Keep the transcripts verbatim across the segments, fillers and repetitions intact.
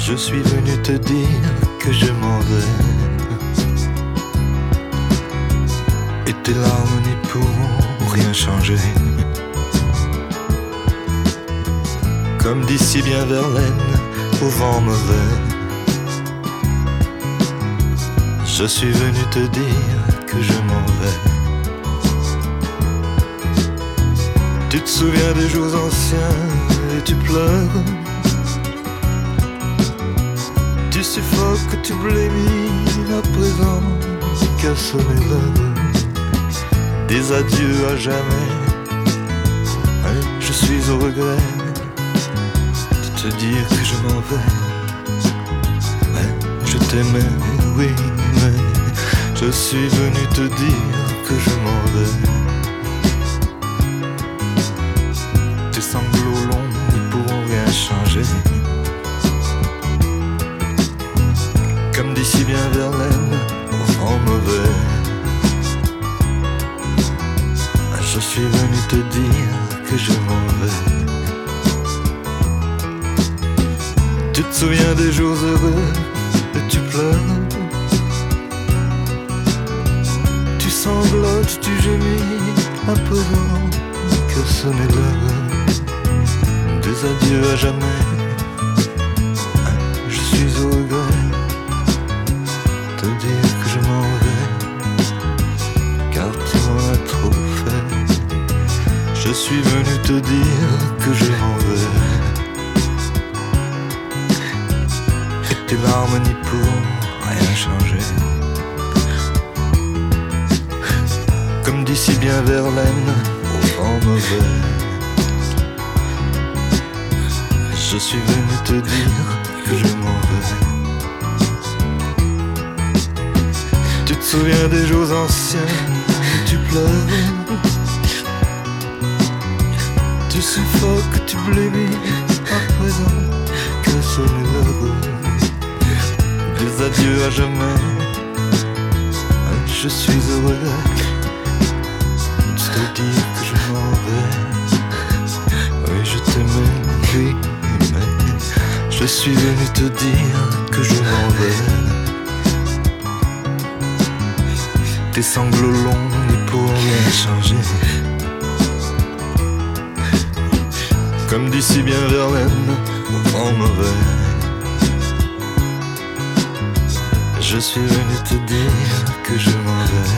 Je suis venu te dire que je m'en vais, et tes larmes n'y pourront rien changer. Comme d'ici bien Verlaine, au vent mauvais, je suis venu te dire que je m'en vais. Tu te souviens des jours anciens et tu pleures. Tu suffoques, tu blémis à présent qu'a sonné l'heure des adieux à jamais. Et je suis au regret de te dire que je m'en vais. Mais je t'aimais, oui, mais je suis venu te dire que je m'en vais. Tes sanglots longs ne pourront rien changer. Comme d'ici bien Verlaine, au vent mauvais, je suis venu te dire que je m'en vais. Tu te souviens des jours heureux et tu pleures. Tu sanglotes, tu gémis à présent que sonne l'heure des adieux à jamais. Je suis au regret te dire que je m'en vais, car tu m'en as trop fait. Je suis venu te dire que je m'en vais, et tes larmes n'y pourront rien changer. Comme d'ici bien Verlaine, au vent mauvais, je suis venu te dire que je m'en vais. Tu te souviens des jours anciens et tu pleures. Tu suffoques, tu blémis à présent que sonne l'heure des adieux à jamais. Je suis heureux de te dire que je m'en vais. Oui, je t'aimais, oui, mais je suis venu te dire que je m'en vais. Tes sanglots longs n'y pourront rien changer. Comme d'ici bien Verlaine, au vent mauvais, je suis venu te dire que je m'en vais.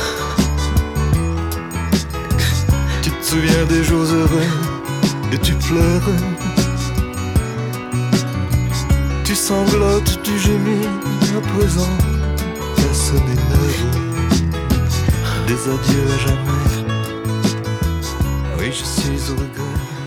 Tu te souviens des jours heureux et tu pleures. Tu sanglotes, tu gémis à présent qu'a sonné l'heure des adieux à jamais. Oui, je suis au regret